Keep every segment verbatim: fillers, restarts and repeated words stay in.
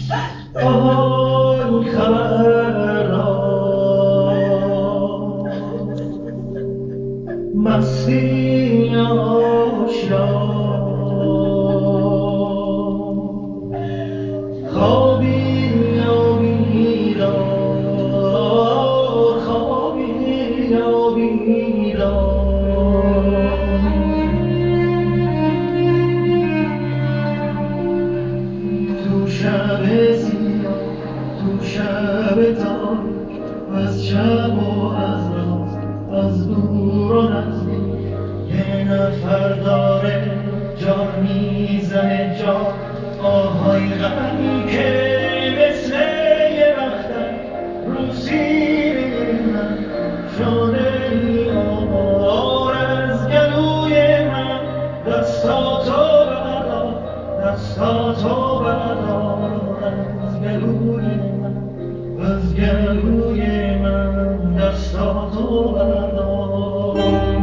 آهای خبر را مستی آشیان خوابی یا بیدار خوابی یا بیدار تو شب سیاه تو شب تاریک از شب و از راست از دور و نزدیک یه نفر داره جان میزنه جان آهای غمی که مثل یه بختک رو سینه من شده ای آمار از گلوی من دستاتو بردار دستاتو بردار از گلوی من از گلوی من دستاتو بردار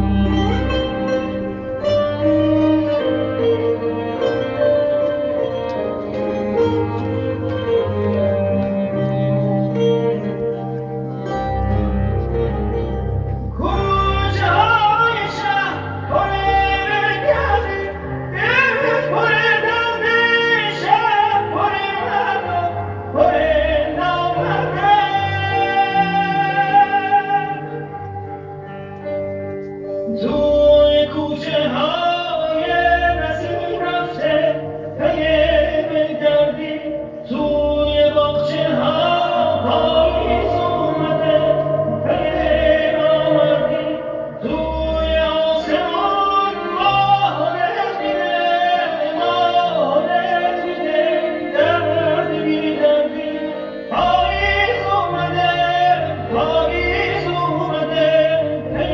توی کوچه های نسیم رفته پی دردی توی باغچه ها پاییز اومده پی نامردی توی آسمون ماه دیده ماه دیده درد بی دردی پاییز اومده پاییز اومده پی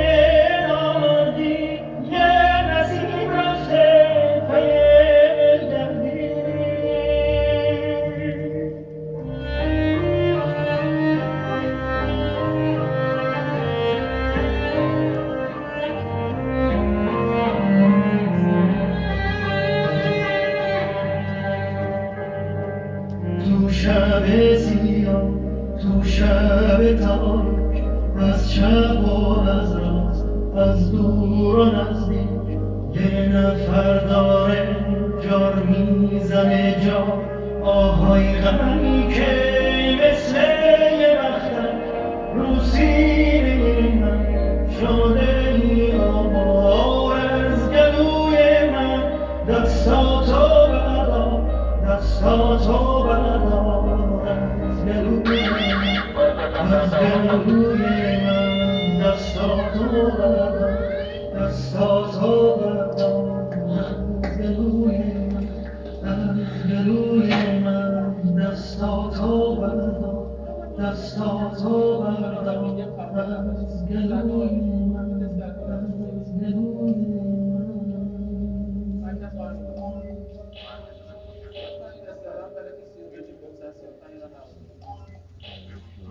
تو شب سیاه تو شب تاریک از شب و از راست از دور و نزدیک یه نفر داره جار میزنه جار آهای غمی که مثل یه بختک رو سینه من شده ای آمار از گلوی من دستاتو بردار دستاتو بردار از گلوی من از گلوی من دستاتو بردار دستاتو بردار از گلوی من از گلوی من دستاتو بردار دستاتو بردار از گلوی من